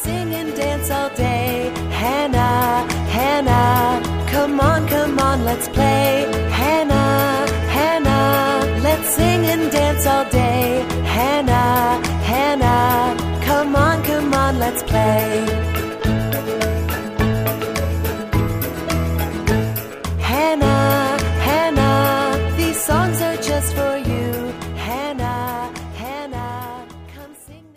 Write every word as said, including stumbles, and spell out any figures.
sing and dance all day. Hannah, Hannah, come on, come on, let's play. Hannah, Hannah, let's sing and dance all day. Hannah, Hannah, come on, come on, let's play.